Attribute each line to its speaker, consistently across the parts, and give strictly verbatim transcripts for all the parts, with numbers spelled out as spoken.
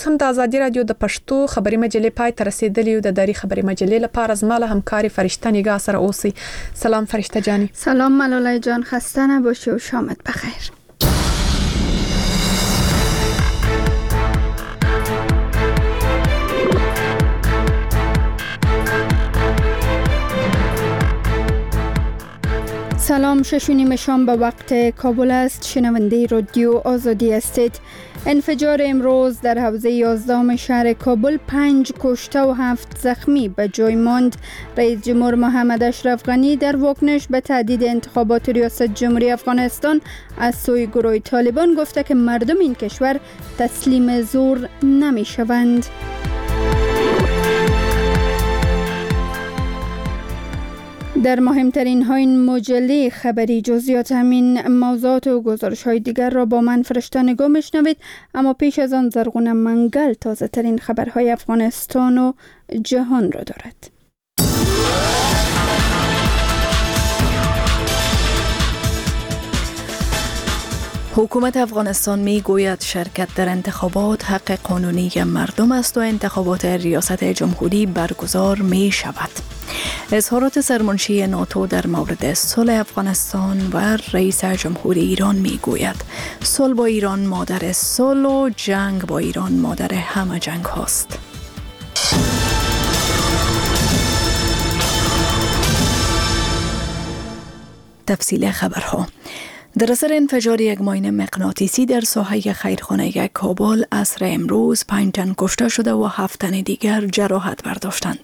Speaker 1: هم د ازادي رادیو د پښتو خبري مجلې پای ته رسیدلی او د دری خبري مجلې لپاره زماله همکاري فرشته نگاه سره اوسي. سلام فرشته جانی.
Speaker 2: سلام ملالای جان، خسته نباشی و شامت بخیر. سلام، شش و نیم شام به وقت کابل است. شنونده رادیو آزادی هستید. انفجار امروز در حوزه یازدهم شهر کابل پنج کشته و هفت زخمی به جای ماند. رئیس جمهور محمد اشرف غنی در واکنش به تهدید انتخابات ریاست جمهوری افغانستان از سوی گروه طالبان گفته که مردم این کشور تسلیم زور نمی شوند. در مهمترین های مجله خبری جزئیات همین موضوعات و گزارش های دیگر را با من فرشته نگاه میشنوید، اما پیش از آن زرغون منگل تازه ترین خبرهای افغانستان و جهان را دارد.
Speaker 3: حکومت افغانستان می گوید شرکت در انتخابات حق قانونی مردم است و انتخابات ریاست جمهوری برگزار می شود. اظهارات سرمنشی ناتو در مورد صلح افغانستان و رئیس جمهوری ایران می گوید صلح با ایران مادر صلح و جنگ با ایران مادر همه جنگ هاست. تفصیل خبرها. در اثر انفجار یک ماین مغناطیسی در ساحه خیرخانه کابل عصر امروز پنج تن کشته شده و هفت تن دیگر جراحت برداشتند.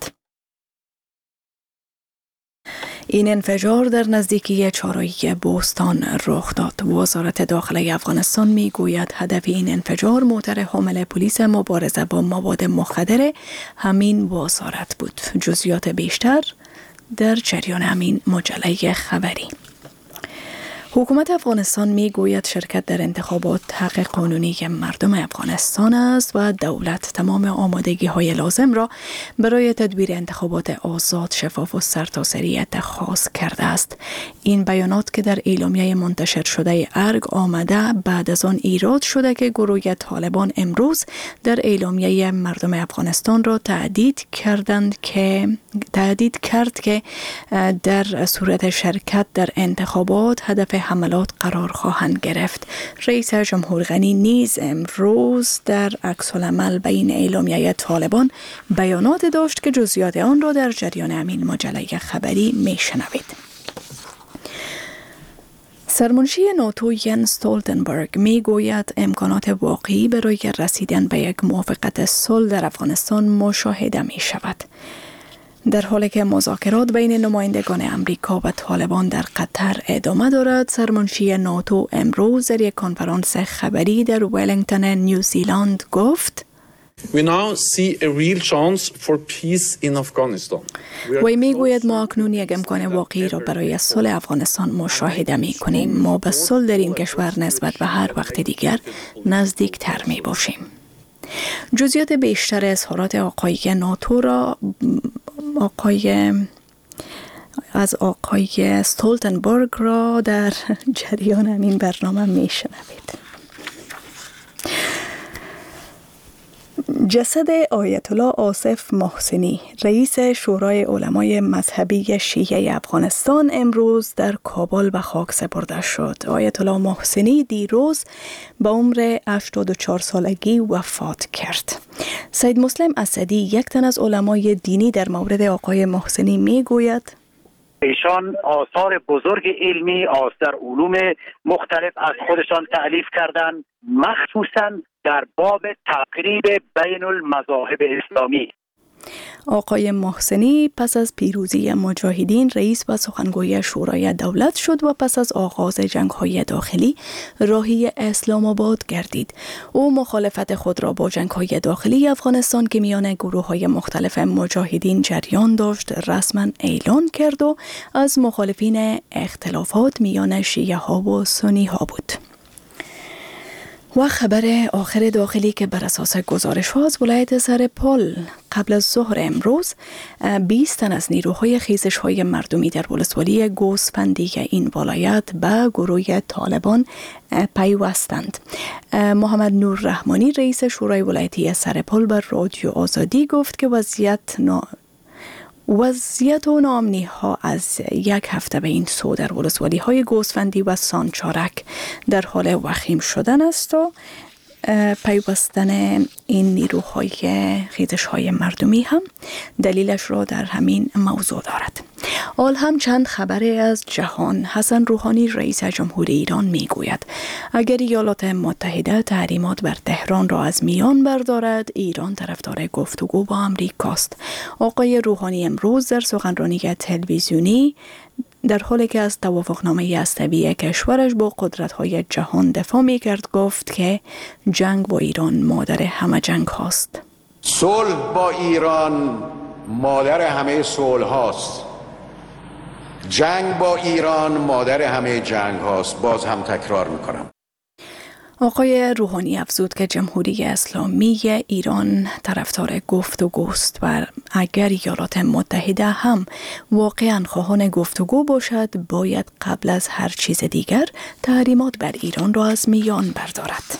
Speaker 3: این انفجار در نزدیکی چهارراهی بوستان رخ داد. وزارت داخله افغانستان می گوید هدف این انفجار موتر حامل پلیس مبارزه با مواد مخدر همین وزارت بود. جزئیات بیشتر در جریان همین مجله خبری. حکومت افغانستان می گوید شرکت در انتخابات حق قانونی مردم افغانستان است و دولت تمام آمادگی های لازم را برای تدبیر انتخابات آزاد، شفاف و سرتاسری اتخاذ کرده است. این بیانات که در اعلامیه منتشر شده ارگ آمده بعد از آن ایراد شده که گروه طالبان امروز در اعلامیه مردم افغانستان را تهدید کردند که تهدید کرد که در صورت شرکت در انتخابات هدف حملات قرار خواهند گرفت. رئیس جمهور غنی نیز امروز در عکس العمل به این اعلامیه طالبان بیانات داشت که جزئیات آن را در جریان همین مجله خبری میشنوید. سرمنشی ناتو ینس استولتنبرگ می گوید امکانات واقعی برای رسیدن به یک موافقت صلح در افغانستان مشاهده می شود. در حالی که مذاکرات بین نمایندگان امریکا و طالبان در قطر ادامه دارد، سرمنشی ناتو امروز در یک کنفرانس خبری در ولینگتون نیوزیلند گفت
Speaker 4: We now see a real chance for peace in Afghanistan.
Speaker 3: وی می گوید ما اکنون یک امکان واقعی را برای صلح افغانستان مشاهده می کنیم. ما به صلح در این کشور نسبت به هر وقت دیگر نزدیک تر می باشیم. جزئیات بیشتر اظهارات آقای ناتو را آقای از آقای استولتنبرگ را در جریان همین برنامه می شنوید. جسد آیت الله آصف محسنی، رئیس شورای علمای مذهبی شیعه افغانستان، امروز در کابل به خاک سپرده شد. آیت الله محسنی دیروز به عمر هشتاد و چهار سالگی وفات کرد. سید مسلم اسدی، یک تن از علمای دینی، در مورد آقای محسنی می گوید
Speaker 5: ایشان آثار بزرگ علمی در علوم مختلف از خودشان تألیف کردند، مخصوصاً در باب تقریب بین المذاهب اسلامی.
Speaker 3: آقای محسنی پس از پیروزی مجاهدین رئیس و سخنگوی شورای دولت شد و پس از آغاز جنگ‌های داخلی راهی اسلام آباد گردید. او مخالفت خود را با جنگ‌های داخلی افغانستان که میان گروه‌های مختلف مجاهدین جریان داشت رسما اعلان کرد و از مخالفین اختلافات میان شیعه ها و سنی ها بود. و خبر آخر داخلی که بر اساس گزارش ها از ولایت سرپل قبل از ظهر امروز بیست تن از نیروهای خیزش های مردمی در ولسوالی گوسفندی این ولایت به گروه طالبان پیوستند. محمد نور رحمانی رئیس شورای ولایتی سرپل بر رادیو آزادی گفت که وضعیت نا... وضعیت و ناامنی ها از یک هفته به این سو در ولسوالی های گوسفندی و سانچارک در حال وخیم شدن است و پیوستن این نیروهای خیزش های مردمی هم دلیلش را در همین موضوع دارد. آل هم چند خبری از جهان. حسن روحانی رئیس جمهوری ایران می گوید اگر ایالات متحده تحریمات بر تهران را از میان بردارد، ایران طرفدار گفتگو با آمریکاست. آقای روحانی امروز در سخنرانی تلویزیونی در حالی که از توافقنامه هسته‌ای کشورش با قدرت‌های جهان دفاع می‌کرد گفت که جنگ با ایران مادر همه جنگ هاست.
Speaker 6: صلح با ایران مادر همه صلح هاست. جنگ با ایران مادر همه جنگ هاست. باز هم تکرار می‌کنم.
Speaker 3: آقای روحانی افزود که جمهوری اسلامی ایران طرفدار گفتگوست و اگر ایالات متحده هم واقعا خواهان گفتگو باشد باید قبل از هر چیز دیگر تحریمات بر ایران را از میان بردارد.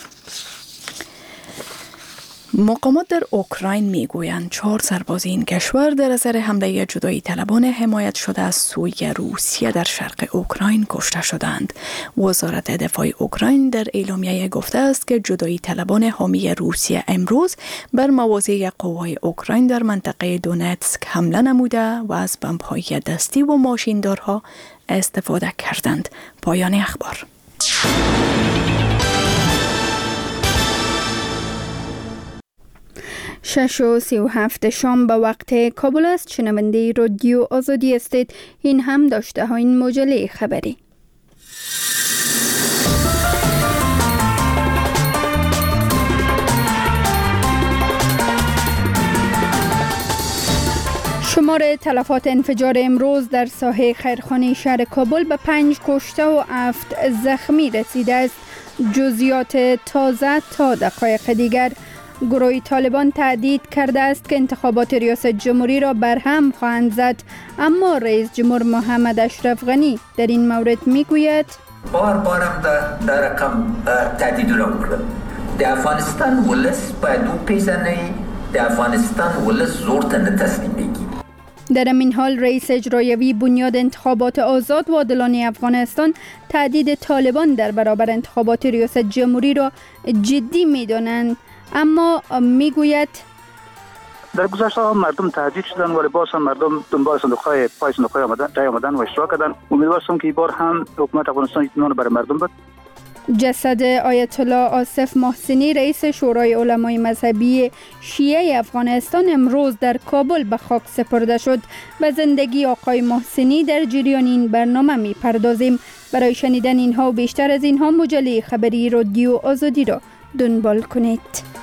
Speaker 3: مقامات در اوکراین میگویند چهار سرباز این کشور در اثر حمله جدایی طلبان حمایت شده از سوی روسیه در شرق اوکراین کشته شدند. وزارت دفاع اوکراین در اعلامیه گفته است که جدایی طلبان حامی روسیه امروز بر مواضع قوای اوکراین در منطقه دونتسک حمله نموده و از بمب‌های دستی و ماشیندارها استفاده کردند. پایان اخبار.
Speaker 2: شش و سی و هفت شام به وقت کابل است. شنونده رادیو آزادی استید. این هم داشته ها این مجله خبری. شمار تلفات انفجار امروز در ساحه خیرخانه شهر کابل به پنج کشته و هفت زخمی رسیده است. جزئیات تازه تا دقایق دیگر. گروه طالبان تهدید کرده است که انتخابات ریاست جمهوری را برهم خواهند زد، اما رئیس جمهور محمد اشرف غنی در این مورد میگوید
Speaker 7: بار بارم در, در رقم تهدید را کردم. در افغانستان ولس باید دو پیزنه، در افغانستان ولس زورت نتسلیم بگی.
Speaker 2: در این حال رئیس اجرایی بنیاد انتخابات آزاد و عادلانه افغانستان تهدید طالبان در برابر انتخابات ریاست جمهوری را جدی می‌دانند، اما میگوید
Speaker 5: در گذشته ها مردم تهدید شدن ولی باز هم مردم دنبال صندوق‌های پای صندوق‌های آمدن رای آمدن و اشتراک کردن. امیدوارم که این بار هم حکومت افغانستان اطمینان برای مردم بده.
Speaker 2: جسد آیت الله آصف محسنی رئیس شورای علمای مذهبی شیعه افغانستان امروز در کابل به خاک سپرده شد. به زندگی آقای محسنی در جریان این برنامه می پردازیم. برای شنیدن اینها و بیشتر از اینها مجله خبری رادیو آزادی را دنبال کنید.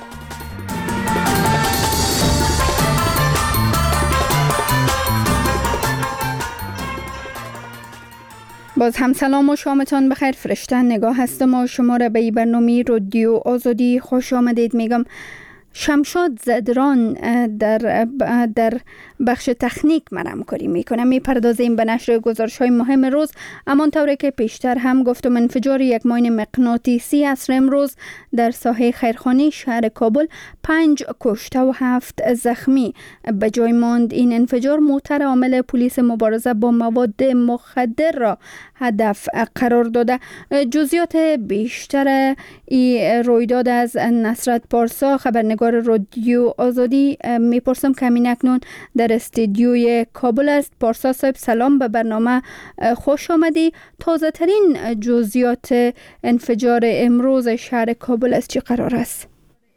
Speaker 2: باز هم سلام و شامتان بخیر. فرشته نگاه هستم و شما را به این برنامه رادیو آزادی خوش آمدید میگم. شمشاد زدران در در بخش تکنیک من همکاری میکنه. میپردازیم به نشر گزارش های مهم روز. امان طوری که پیشتر هم گفتم انفجار یک ماین مغناطیسی عصر امروز در ساحه خیرخانه شهر کابل پنج کشته و هفت زخمی به جای ماند. این انفجار موتر عامل پلیس مبارزه با مواد مخدر را هدف قرار داده. جزئیات بیشتر این رویداد از نصرت پارسا خبرنگار رادیو آزادی میپرسم که همین اکنون در استودیوی کابل است. پارسا صاحب سلام، به برنامه خوش آمدی. تازه ترین جزئیات انفجار امروز شهر کابل است چی قرار است؟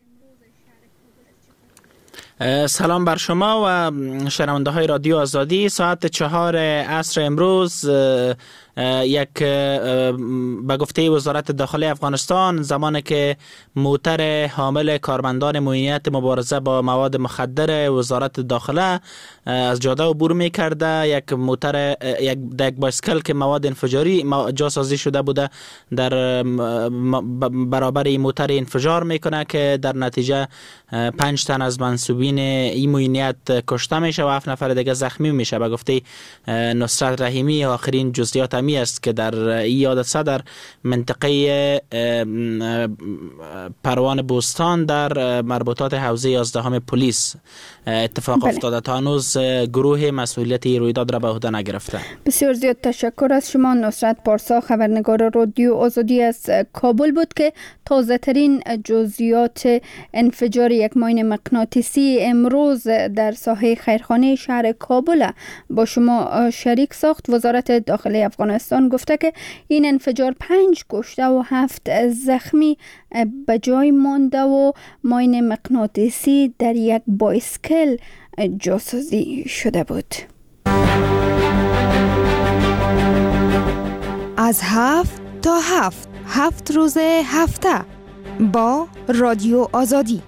Speaker 8: سلام بر شما و شنونده های رادیو آزادی. ساعت چهار عصر امروز یک به گفته وزارت داخلی افغانستان زمانی که موتر حامل کارمندان معینیت مبارزه با مواد مخدر وزارت داخله از جاده عبور می‌کرده، یک موتر یک یک بایسکل که مواد انفجاری جاسازی شده بوده در برابر این موتر انفجار میکنه که در نتیجه پنج تن از منصوبین این معینیت کشته میشه و هفت نفر دیگه زخمی میشه. به گفته نصرت رحیمی آخرین جزئیات همی است که در این حادثه در منطقه پروان بوستان در مربوطات حوزه یازدهم پلیس اتفاق
Speaker 2: بله.
Speaker 8: افتاده. تا هنوز گروه مسئولیت رویداد را به عهده نگرفته.
Speaker 2: بسیار زیاد تشکر از شما. نصرت پارسا، خبرنگار رادیو آزادی از کابل بود که تازه ترین جزئیات انفجار یک ماین مغناطیسی امروز در ساحه خیرخانه شهر کابل با شما شریک ساخت. وزارت داخلی افغانستان گفته که این انفجار پنج کشته و هفت زخمی به جای مانده و ماین مغناطیسی در یک بایسکل جاسازی شده بود.
Speaker 9: از هفت تا هفت هفت روز هفته با رادیو آزادی.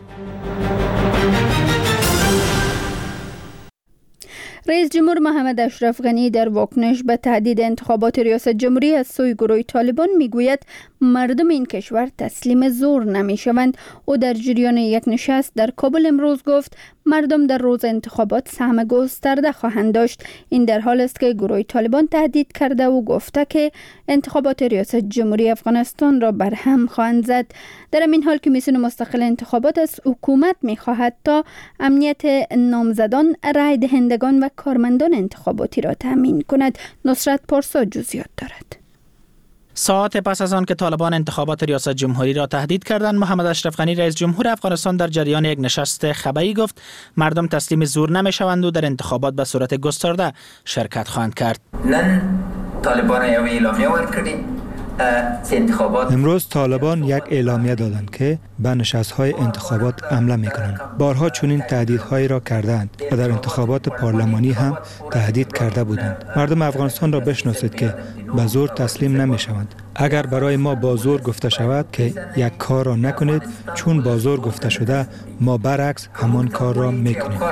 Speaker 2: رئیس جمهور محمد اشرف غنی در واکنش به تهدید انتخابات ریاست جمهوری از سوی گروه طالبان میگوید مردم این کشور تسلیم زور نمی شوند. او در جریان یک نشست در کابل امروز گفت مردم در روز انتخابات سهم گسترده خواهند داشت. این در حال است که گروه طالبان تهدید کرده و گفته که انتخابات ریاست جمهوری افغانستان را برهم خواهند زد. در این حال کمیسیون مستقل انتخابات از حکومت می خواهد تا امنیت نامزدان، رای دهندگان و کارمندان انتخاباتی را تامین کند. نصرت پارسا جزئیات دارد.
Speaker 8: ساعت پس از آن که طالبان انتخابات ریاست جمهوری را تهدید کردند، محمد اشرف غنی رئیس جمهور افغانستان در جریان یک نشست خبری گفت مردم تسلیم زور نمی‌شوند و در انتخابات به صورت گسترده شرکت خواهند کرد.
Speaker 7: نن طالبان یو اعلامیه ورکړي
Speaker 10: امروز طالبان یک اعلامیه دادند که به نشست‌های انتخابات حمله می‌کنند. بارها چنین تهدیدهایی را کردند و در انتخابات پارلمانی هم تهدید کرده بودند. مردم افغانستان را بشناسید که به زور تسلیم نمی‌شوند. اگر برای ما با زور گفته شود که یک کار را نکنید چون با زور گفته شده، ما برعکس همان کار را می‌کنیم.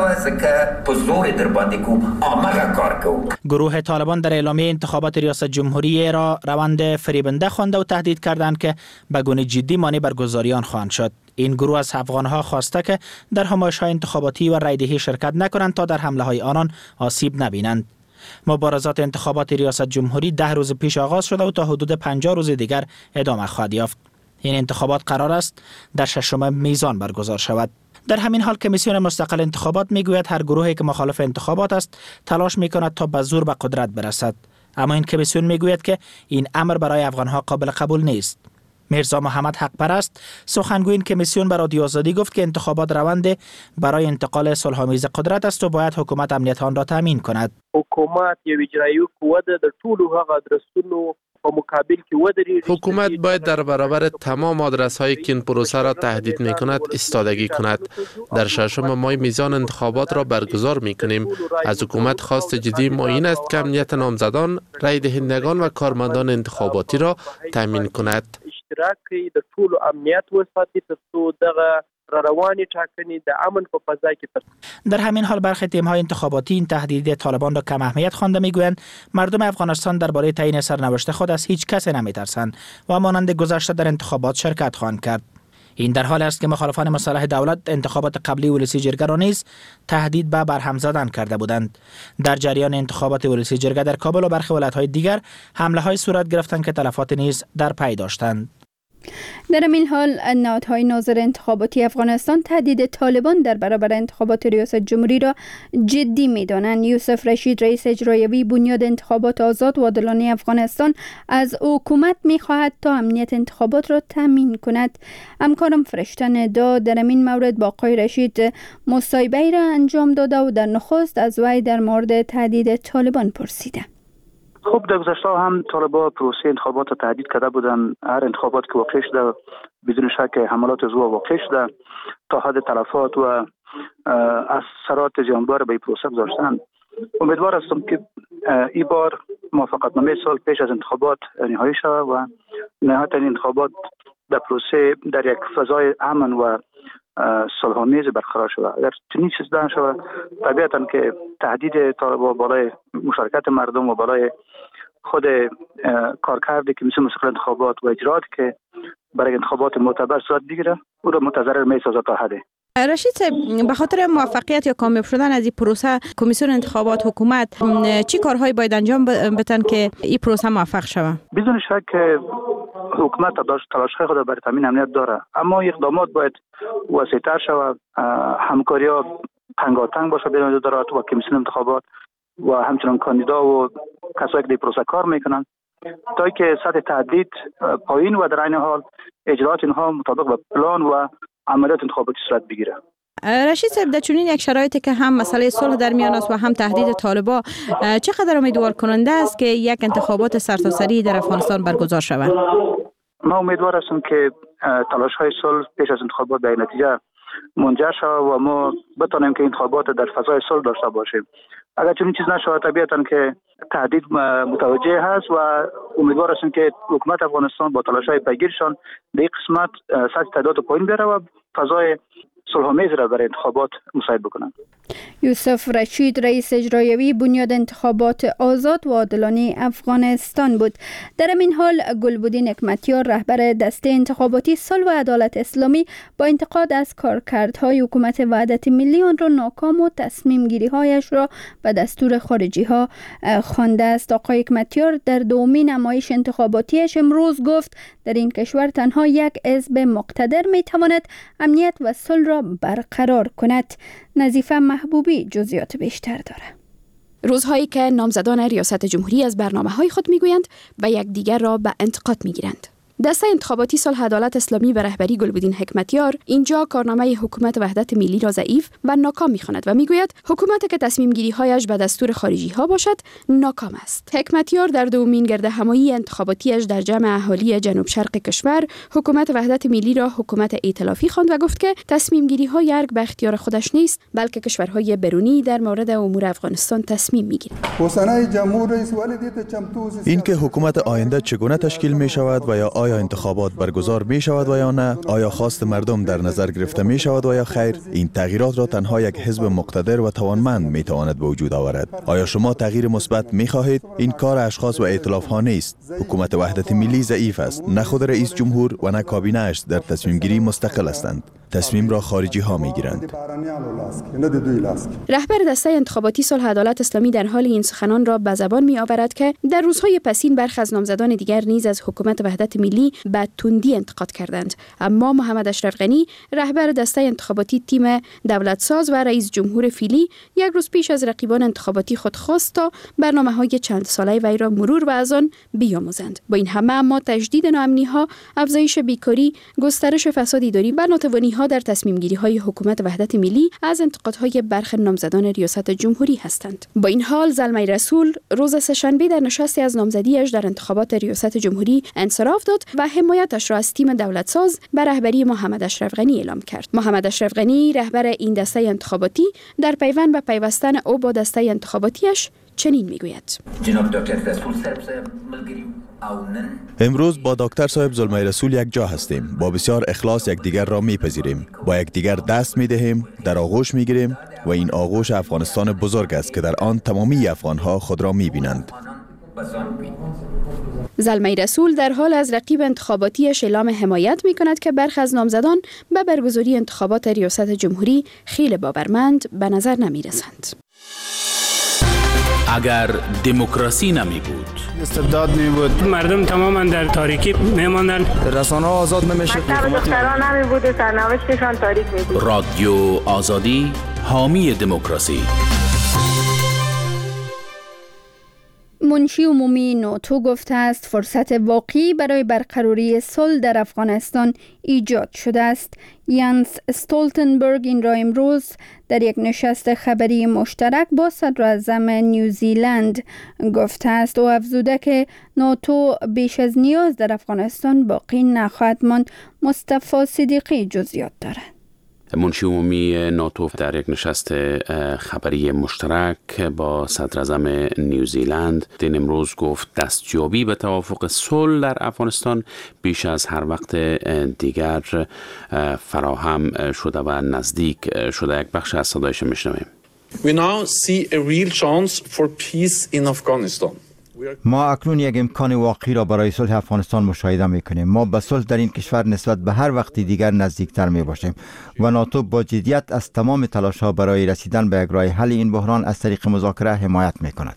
Speaker 8: گروه طالبان در اعلامیه انتخابات ریاست جمهوری را روند فریبنده خوانده و تهدید کردند که به گونه جدی مانع برگزاری آن خواهند شد. این گروه از افغانها خواسته که در همایش‌های انتخاباتی و رایدهی شرکت نکنند تا در حمله‌های آنان آسیب نبینند. مبارزات انتخابات ریاست جمهوری ده روز پیش آغاز شده و تا حدود پنجاه روز دیگر ادامه خواهد یافت. این انتخابات قرار است در ششم میزان برگزار شود. در همین حال کمیسیون مستقل انتخابات میگوید هر گروهی که مخالف انتخابات است تلاش میکند تا به زور به قدرت برسد. اما این کمیسیون میگوید که این امر برای افغانها قابل قبول نیست. میرزا محمد حق پرست، سخنگوی این کمیسیون به رادیو آزادی گفت که انتخابات روند برای انتقال صلح‌آمیز قدرت است و باید حکومت امنیت آن را تامین کند.
Speaker 11: حکومت یو اجرایی قوه ده د ټولو هغه ادرسونو په مقابل کې ودرېږي.
Speaker 12: حکومت باید در برابر تمام آدرس هایی که این پروسه را تهدید می کند ایستادگی کند. در ششم ماه میزان انتخابات را برگزار می کنیم. از حکومت خواست جدی ما این است که امنیت نامزدان، رای دهندگان و کارمندان انتخاباتی را تامین کند.
Speaker 11: اشتراک کوي د ټولو امنیت وساتي ترڅو دغه روانی ټاکنې د امن په فضا کې.
Speaker 8: در همین حال برخی تیم‌های انتخاباتی این تهدید طالبان را کم اهمیت خوانده میگویند مردم افغانستان درباره تعیین سرنوشت خود از هیچ کس نمیترسند و مانند گذشته در انتخابات شرکت خواهند کرد. این در حالی است که مخالفان مسلح دولت انتخابات قبلی ولسی جرگه را نیز تهدید به برهم زدن کرده بودند. در جریان انتخابات ولسی جرگه در کابل و برخی ولایت‌های دیگر حمله‌های صورت گرفتند که تلفات نیز در پی داشتند.
Speaker 2: در این حال نهادهای ناظر انتخاباتی افغانستان تهدید طالبان در برابر انتخابات ریاست جمهوری را جدی می‌دانند. یوسف رشید، رئیس اجرایی بنیاد انتخابات آزاد و عادلانه افغانستان، از حکومت می‌خواهد تا امنیت انتخابات را تامین کند. همکارم فرشته ندا در این مورد با آقای رشید مصاحبه را انجام داده و در نخست از وی در مورد تهدید طالبان پرسیده.
Speaker 13: خب در گذشته هم طالبان پروسه انتخابات را تهدید کرده بودند. هر انتخابات که واقع شده بدون شک حملات زور واقع شده تا حد تلفات و اثرات زیانبار به این پروسه گذاشتند. امیدوار هستم که این بار موافقتنامه صلح پیش از انتخابات نهایی شود و نهایت این انتخابات در پروسه در یک فضای امن و صلح‌آمیز برقرار شود. اگر چنین چیز نشود طبیعتاً که تهدید طالبان بالای مشارکت مردم و بالای خود کارکردی که مثل مسئله انتخابات و اجرات که برای انتخابات معتبر صورت بگیره او را متضرر می‌سازد تا حدی.
Speaker 14: رشید صاحب، به خاطر موفقیت یا کامیاب شدن از این پروسه کمیسیون انتخابات حکومت چی کارهایی باید انجام بدن که این پروسه موفق شود؟
Speaker 13: بدون شک حکومت تلاش‌های خود برای تامین امنیت داره، اما اقدامات باید وسیع‌تر شود، همکاری‌ها تنگاتنگ باشه بین ادارات و کمیسیون انتخابات و همچنین کاندیدا و کسایی که در پروسه کار میکنن تا که سطح تهدید پایین و در عین حال اجرات اینها مطابق با پلان و عملیات انتخاباتی صورت بگیره.
Speaker 14: رشید صاحب، در چنین یک شرایطی که هم مسئله صلح در میان است و هم تهدید طالبان، چقدر امیدوار کننده است که یک انتخابات سرتاسری در افغانستان برگزار شود؟
Speaker 13: ما امیدوار هستیم که تلاش‌های صلح پیش از انتخابات به نتیجه منجر شود و ما بتونیم که انتخابات در فضای صلح داشته باشیم. اگر چنین چیز نشود طبیعتاً که تهدید متوجه هست و امیدوار هستیم که حکومت افغانستان با تلاش‌های پیگیرشان در این قسمت سطح تعداد پایین بیاره و فضای صلح‌آمیز را برای انتخابات مساعد بکنند.
Speaker 2: یوسف رشید، رئیس اجرایی بنیاد انتخابات آزاد و عادلانه افغانستان بود. در این حال گلبدین حکمتیار، رهبر دسته انتخاباتی صلح و عدالت اسلامی، با انتقاد از کارکردهای حکومت وحدت ملی آن را ناکام و تصمیم گیری هایش را به دستور خارجی ها خوانده است. آقای حکمتیار در دومین نمایش انتخاباتیش امروز گفت در این کشور تنها یک حزب مقتدر می تواند امنیت و صلح را برقرار کند. نظیفه محبوبی جزئیات بیشتر داره.
Speaker 15: روزهایی که نامزدان ریاست جمهوری از برنامه‌های خود میگویند و یکدیگر را به انتقاد میگیرند. دسته انتخاباتی صلح عدالت اسلامی به رهبری گلبدین حکمتیار اینجا کارنامه حکومت وحدت ملی را ضعیف و ناکام می‌خواند و میگوید حکومتی که تصمیم گیری هایش به دستور خارجی ها باشد ناکام است. حکمتیار در دومین گردهمایی انتخاباتیش در جمع اهالی جنوب شرق کشور حکومت وحدت ملی را حکومت ائتلافی خواند و گفت که تصمیم گیری های ارگ به اختیار خودش نیست، بلکه کشورهای برونی در مورد امور افغانستان تصمیم میگیرند.
Speaker 16: این که حکومت آینده چگونه تشکیل می شود و یا آیا انتخابات برگزار می شود و یا نه، آیا خواست مردم در نظر گرفته می شود و یا خیر، این تغییرات را تنها یک حزب مقتدر و توانمند می تواند به وجود آورد. آیا شما تغییر مثبت می خواهید؟ این کار اشخاص و ائتلاف ها نیست. حکومت وحدت ملی ضعیف است. نه خود رئیس جمهور و نه کابینه اش در تصمیم گیری مستقل هستند. تصمیم را خارجی ها می گیرند.
Speaker 15: رهبر دسته انتخاباتی صلح عدالت اسلامی در حال این سخنان را به زبان می آورد که در روزهای پسین برخی از نامزدان دیگر نیز از حکومت وحدت ملی به تندی انتقاد کردند، اما محمد اشرف غنی، رهبر دسته انتخاباتی تیم دولت ساز و رئیس جمهور فعلی، یک روز پیش از رقیبان انتخاباتی خود خواست تا برنامه‌های چند ساله وی را مرور و از آن بیاموزند. با این همه اما تجدید ناامنی‌ها، افزایش بیکاری، گسترش فساد اداری و ناتوانی‌ها در تصمیم‌گیری‌های حکومت وحدت ملی از انتقادهای برخی نامزدان ریاست جمهوری هستند. با این حال زلمه رسول روز سه‌شنبه در نشستی از نامزدیش در انتخابات ریاست جمهوری انصراف داد و حمایتش را از تیم دولت ساز به رهبری محمد اشرف غنی اعلام کرد. محمد اشرف غنی، رهبر این دسته انتخاباتی، در پیوند به پیوستن او با دسته انتخاباتیش چنین میگوید:
Speaker 7: جناب دکتر رسول صاحب ملګری
Speaker 16: امروز با دکتر صاحب زلمه رسول یک جا هستیم. با بسیار اخلاص یکدیگر را میپذیریم، با یکدیگر دست میدهیم، در آغوش میگیریم و این آغوش افغانستان بزرگ است که در آن تمامی افغانها خود را میبینند.
Speaker 15: زلمه رسول در حال از رقیب انتخاباتیش اعلام حمایت می کند که برخی از نامزدان به برگزاری انتخابات ریاست جمهوری خیلی باورمند به نظر نمی رسند.
Speaker 17: اگر دموکراسی نمی بود،
Speaker 18: استبداد می بود، مردم تماما در تاریکی می ماندند،
Speaker 19: رسانه‌ها آزاد نمیشد،
Speaker 20: دختران نمی بود، سرنوشتشان تاریک می بود.
Speaker 17: رادیو آزادی حامی دموکراسی.
Speaker 2: منشی عمومی ناتو گفته است فرصت واقعی برای برقراری صلح در افغانستان ایجاد شده است. یانس استولتنبرگ این را امروز در یک نشست خبری مشترک با صدراعظم نیوزیلند گفته است. او افزوده که ناتو بیش از نیاز در افغانستان باقی نخواهد ماند. مصطفی صدیقی جزئیات دارد.
Speaker 17: منشی عمومی ناتو در یک نشست خبری مشترک با صدراعظم نیوزیلند دین امروز گفت دستیابی به توافق صلح در افغانستان بیش از هر وقت دیگر فراهم شده و نزدیک شده. یک بخش از صدایش میشنویم.
Speaker 4: We now see a real chance for peace in Afghanistan.
Speaker 19: ما اکنون یک امکان واقعی را برای صلح افغانستان مشاهده میکنیم. ما به صلح در این کشور نسبت به هر وقت دیگر نزدیکتر می باشیم و ناتو با جدیت از تمام تلاش ها برای رسیدن به یک راه حل این بحران از طریق مذاکره حمایت می کند.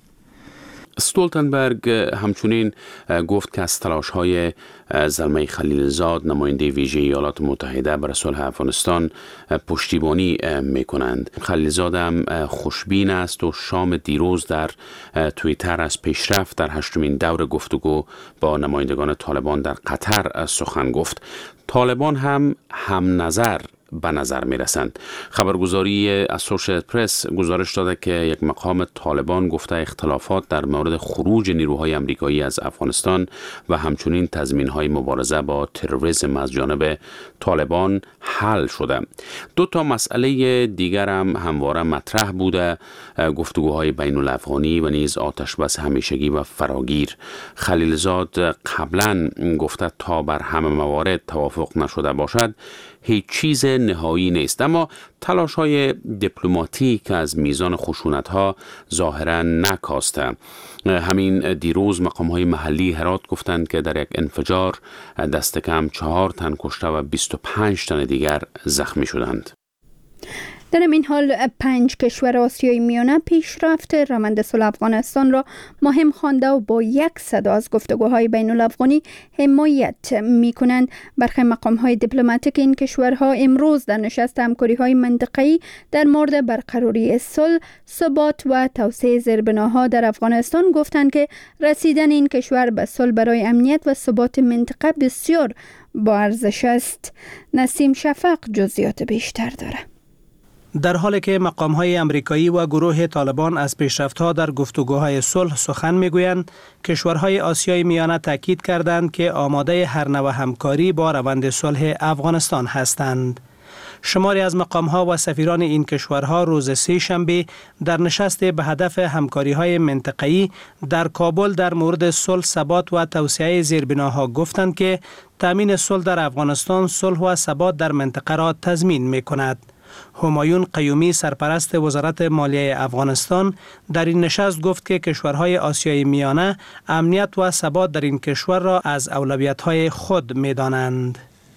Speaker 17: استولتنبرگ همچنین گفت که از تلاش‌های زلمه خلیلزاد نماینده ویژه ایالات متحده برای صلح افغانستان پشتیبانی می‌کنند. خلیلزاد هم خوشبین است و شام دیروز در توییتر از پیشرفت در هشتمین دور گفتگو با نمایندگان طالبان در قطر سخن گفت. طالبان هم هم نظر به نظر می رسند. خبرگزاری اسوشییتد پرس گزارش داده که یک مقام طالبان گفته اختلافات در مورد خروج نیروهای امریکایی از افغانستان و همچنین تضمین‌های مبارزه با تروریسم از جانب طالبان حل شده. دو تا مسئله دیگر هم همواره مطرح بوده، گفتگوهای بین الافغانی و نیز آتش بس همیشگی و فراگیر. خلیلزاد قبلا گفته تا بر همه موارد توافق نشده باشد هیچ چیز نهایی نیست، اما تلاش های دیپلماتیک از میزان خشونت ها ظاهرا نکاسته. همین دیروز مقام های محلی هرات گفتند که در یک انفجار دست کم چهار تن کشته و بیست و پنج تن دیگر زخمی شدند.
Speaker 2: در این حال پنج کشور آسیای میانه پیشرفت روند صلح افغانستان را مهم خوانده و با یک صدا از گفتگوهای بین الافغانی حمایت می کنند. برخی مقام‌های دیپلماتیک این کشورها امروز در نشست همکاری‌های منطقه‌ای در مورد برقراری صلح، ثبات و توسعه زیربناها در افغانستان گفتند که رسیدن این کشور به صلح برای امنیت و ثبات منطقه بسیار با ارزش است. نسیم شفق جزئیات بیشتر دارد.
Speaker 8: در حالی که مقام‌های امریکایی و گروه طالبان از پیشرفت‌ها در گفتگوهای صلح سخن می‌گویند، کشورهای آسیای میانه تاکید کردند که آماده هر نوع همکاری با روند صلح افغانستان هستند. شماری از مقام‌ها و سفیران این کشورها روز سه شنبه در نشست به هدف همکاری‌های منطقه‌ای در کابل در مورد صلح، ثبات و توسعه زیربناها گفتند که تامین صلح در افغانستان صلح و ثبات در منطقه را تضمین می‌کند. همایون قیومی سرپرست وزارت مالیه افغانستان در این نشست گفت که کشورهای آسیای میانه امنیت و ثبات در این کشور را از اولویت‌های خود می‌دانند.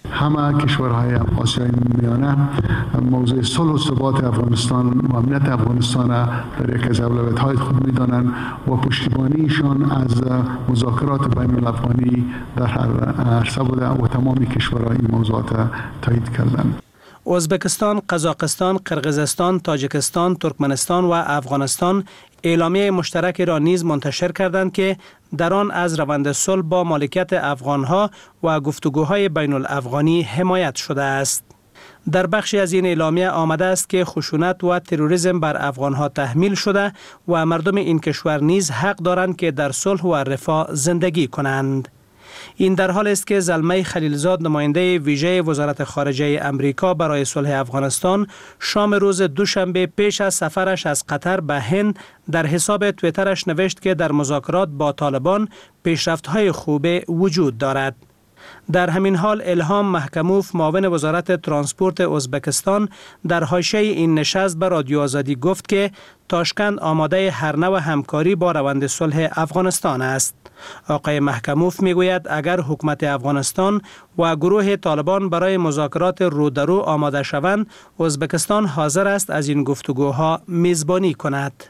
Speaker 21: همه کشورهای آسیای میانه موضوع صلح و ثبات افغانستان و امنیت افغانستان در یک از اولویت‌های خود می‌دانند و پشتیبانیشان از مذاکرات بین الافغانی در هر عرصه بوده و تمام کشورها این موضوعات تایید کردند.
Speaker 8: ازبکستان، قزاقستان، قرقیزستان، تاجیکستان، ترکمنستان و افغانستان اعلامیه مشترک را نیز منتشر کردند که در آن از روند صلح با مالکیت افغانها و گفتگوهای بین الافغانی حمایت شده است. در بخشی از این اعلامیه آمده است که خشونت و تروریسم بر افغانها تحمیل شده و مردم این کشور نیز حق دارند که در صلح و رفاه زندگی کنند. این در حال است که زلمه خلیلزاد نماینده ویژه وزارت خارجه امریکا برای صلح افغانستان شام روز دوشنبه پیش از سفرش از قطر به هند در حساب توییترش نوشت که در مذاکرات با طالبان پیشرفت‌های خوب وجود دارد. در همین حال الهام محکموف معاون وزارت ترانسپورت ازبکستان در حاشیه این نشست به رادیو آزادی گفت که تاشکند آماده هر نوع همکاری با روند صلح افغانستان است. آقای محکموف میگوید اگر حکومت افغانستان و گروه طالبان برای مذاکرات رو در رو آماده شوند، ازبکستان حاضر است از این گفتگوها میزبانی کند.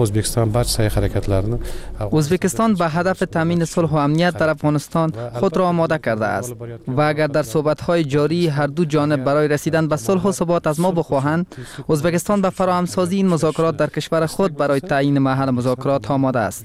Speaker 22: ازبکستان به هدف تامین صلح و امنیت در افغانستان خود را آماده کرده است و اگر در صحبت‌های جاری هر دو جانب برای رسیدن به صلح و ثبات از ما بخواهند، ازبکستان به فراهمسازی این مذاکرات در کشور خود برای تعیین محل مذاکرات آماده است.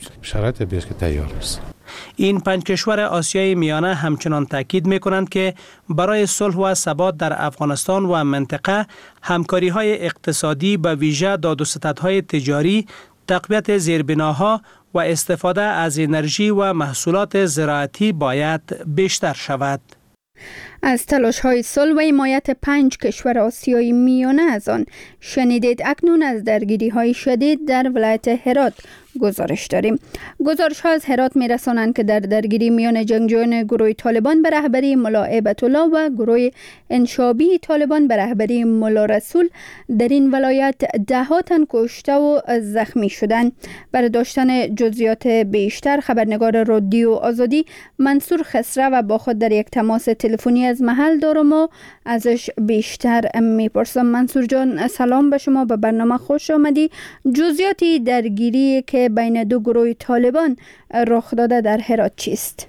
Speaker 8: این پنج کشور آسیای میانه همچنان تاکید می کنند که برای صلح و ثبات در افغانستان و منطقه همکاری‌های اقتصادی به ویژه داد و ستدهای تجاری، تقویت زیربناها و استفاده از انرژی و محصولات زراعتی باید بیشتر شود.
Speaker 2: از تلاش های صلح و حمایت پنج کشور آسیای میانه از آن شنیدید. اکنون از درگیری های شدید در ولایت هرات گزارش داریم. گزارش ها از هرات می رسانند که در درگیری میان جنگجویان گروه طالبان به رهبری ملا هیبت الله و گروه انشابی طالبان به رهبری ملا رسول در این ولایت ده ها تن کشته و زخمی شدند. برای داشتن جزئیات بیشتر خبرنگار رادیو آزادی منصور خسرو و با خود در یک تماس تلفنی از محل دارم و ازش بیشتر میپرسم. منصور جان سلام به شما، به برنامه خوش آمدی. جزئیاتی درگیری که بین دو گروه طالبان رخ داده در هرات چیست؟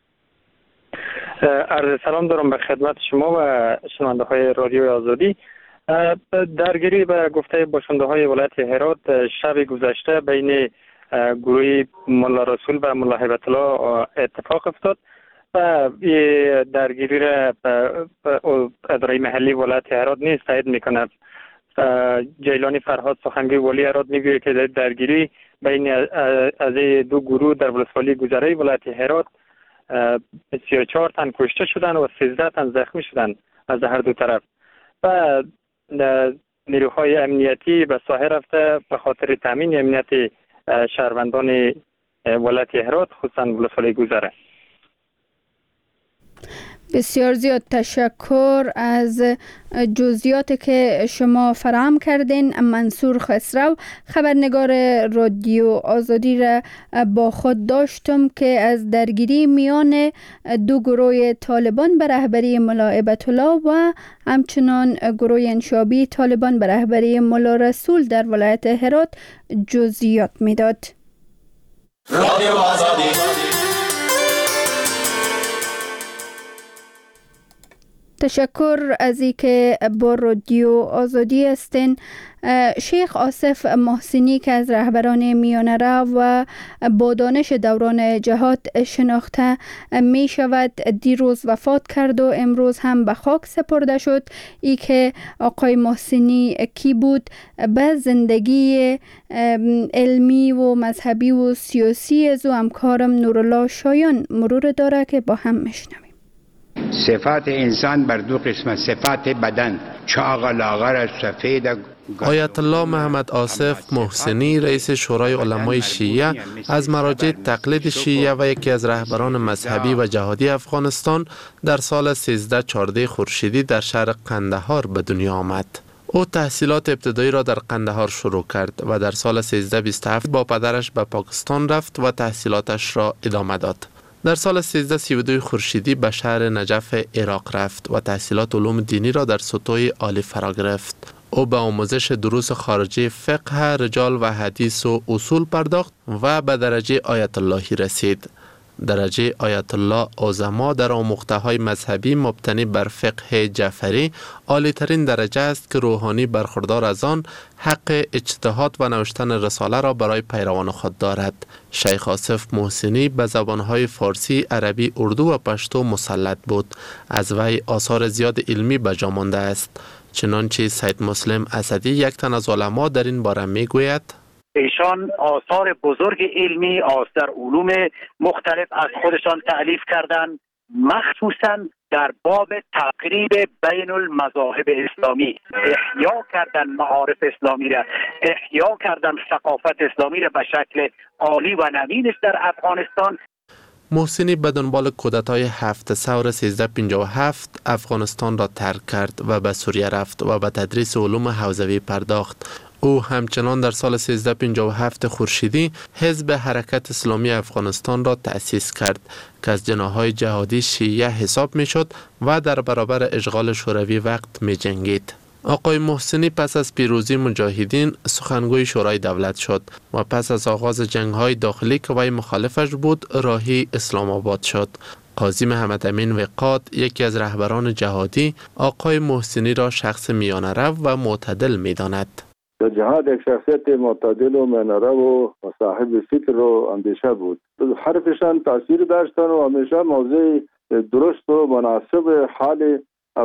Speaker 1: عرض سلام دارم به خدمت شما و شنونده های رادیو آزادی. درگیری به گفته باشنده های ولایت هرات شب گذشته بین گروه ملا رسول و ملا هیبت الله اتفاق افتاد و درگیری را اداره محلی ولایت هرات نیز تایید میکنه. جیلانی فرهاد سخنگوی والی هرات میگوید که درگیری بین از دو گروه در ولسوالی گذره ولایت هرات سی و چهار تن کشته شدند و سیزده تن زخمی شدند از هر دو طرف و نیروهای امنیتی به ساحه رفته به خاطر تامین امنیت شهروندان ولایت هرات خصوصا ولسوالی گذره.
Speaker 2: بسیار زیاد تشکر از جزئیاتی که شما فراهم کردین. منصور خسرو، خبرنگار رادیو آزادی را با خود داشتم که از درگیری میان دو گروه طالبان به رهبری ملا هیبت الله و همچنان گروه انشابی طالبان به رهبری ملا رسول در ولایت هرات جزئیات میداد. رادیو آزادی. تشکر از ای که با رادیو آزادی هستین. شیخ آصف محسنی که از رهبران میانه رو و با دانش دوران جهاد شناخته می شود دیروز وفات کرد و امروز هم به خاک سپرده شد. ای که آقای محسنی کی بود؟ به زندگی علمی و مذهبی و سیاسی از و همکارم نورالله شایان مرور داره که با هم میشنویم.
Speaker 6: صفات انسان بر دو قسمت، صفات بدن چاق لاغر سفید.
Speaker 12: آیت الله محمد آصف محسنی رئیس شورای علمای شیعه از مراجع تقلید شیعه و یکی از رهبران مذهبی و جهادی افغانستان در سال سیزده چهارده خورشیدی در شهر قندهار به دنیا آمد. او تحصیلات ابتدایی را در قندهار شروع کرد و در سال سیزده بیست و هفت با پدرش به پاکستان رفت و تحصیلاتش را ادامه داد. در سال سیزده سی و دو خورشیدی به شهر نجف عراق رفت و تحصیلات علوم دینی را در سطوح عالی فرا گرفت. او به آموزش دروس خارجی فقه، رجال و حدیث و اصول پرداخت و به درجه آیت اللهی رسید. درجه آیت الله عظما در آموخته های مذهبی مبتنی بر فقه جعفری عالی ترین درجه است که روحانی برخوردار از آن حق اجتهاد و نوشتن رساله را برای پیروان خود دارد. شیخ آصف محسنی به زبانهای فارسی، عربی، اردو و پشتو مسلط بود. از وی آثار زیاد علمی به جا مانده است. چنانچه سید مسلم اسدی یک تن از علما در این باره می گوید:
Speaker 5: ایشان آثار بزرگ علمی در علوم مختلف از خودشان تألیف کردند، مخصوصا در باب تقریب بین المذاهب اسلامی. احیا کردن معارف اسلامی را، احیا کردن ثقافت اسلامی را به شکل عالی و نوینش در افغانستان.
Speaker 12: محسنی به دنبال کودتای هفت سور سیزده پنجاه و هفت افغانستان را ترک کرد و به سوریه رفت و به تدریس علوم حوزوی پرداخت. او همچنان در سال سیزده پنجاه و هفت خورشیدی حزب حرکت اسلامی افغانستان را تأسیس کرد که از جناحهای جهادی شیعه حساب می شد و در برابر اشغال شوروی وقت می جنگید. آقای محسنی پس از پیروزی مجاهدین سخنگوی شورای دولت شد و پس از آغاز جنگ‌های داخلی که وی مخالفش بود راهی اسلام آباد شد. قاضی محمد امین وقاد، یکی از رهبران جهادی، آقای محسنی را شخص میانه رو و معتدل می داند.
Speaker 23: در جهاد یک شخصیت معتدل و میانه رو و صاحب فکر و اندیشه بود. حرفشان تاثیر داشتن و همیشه موضوع درست و مناسب حال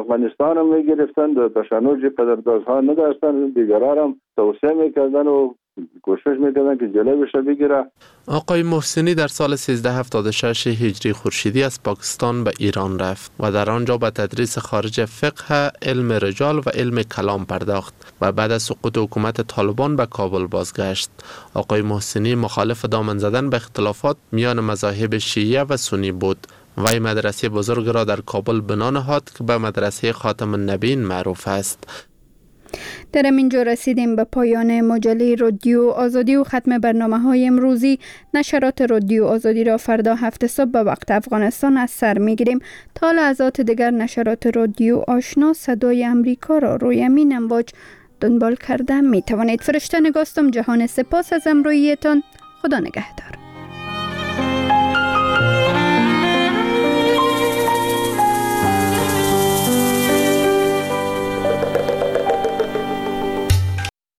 Speaker 23: افغانستان هم می گرفتن. در تشنج قدردازها نداشتن، دیگران هم توصیه می کردن و کوشش میکردن که جلوش بگیره.
Speaker 12: آقای محسنی در سال سیزده هفتاد و شش هجری خورشیدی از پاکستان به ایران رفت و در آنجا به تدریس خارج فقه، علم رجال و علم کلام پرداخت و بعد از سقوط حکومت طالبان به کابل بازگشت. آقای محسنی مخالف دامن زدن به اختلافات میان مذاهب شیعه و سنی بود. وی مدرسه بزرگ را در کابل بنا نهاد که به مدرسه خاتم النبیین معروف است.
Speaker 2: در اینجا رسیدیم به پایان مجله رادیو آزادی و ختم برنامه های امروزی. نشرات رادیو آزادی را فردا هفت صبح به وقت افغانستان از سر می گیریم. تا لحظات دیگر نشرات رادیو آشنا صدای امریکا را روی امین امواج دنبال کرده می توانید. فرشته نگاستم. جهان سپاس از امرویتان. خدا نگهدار.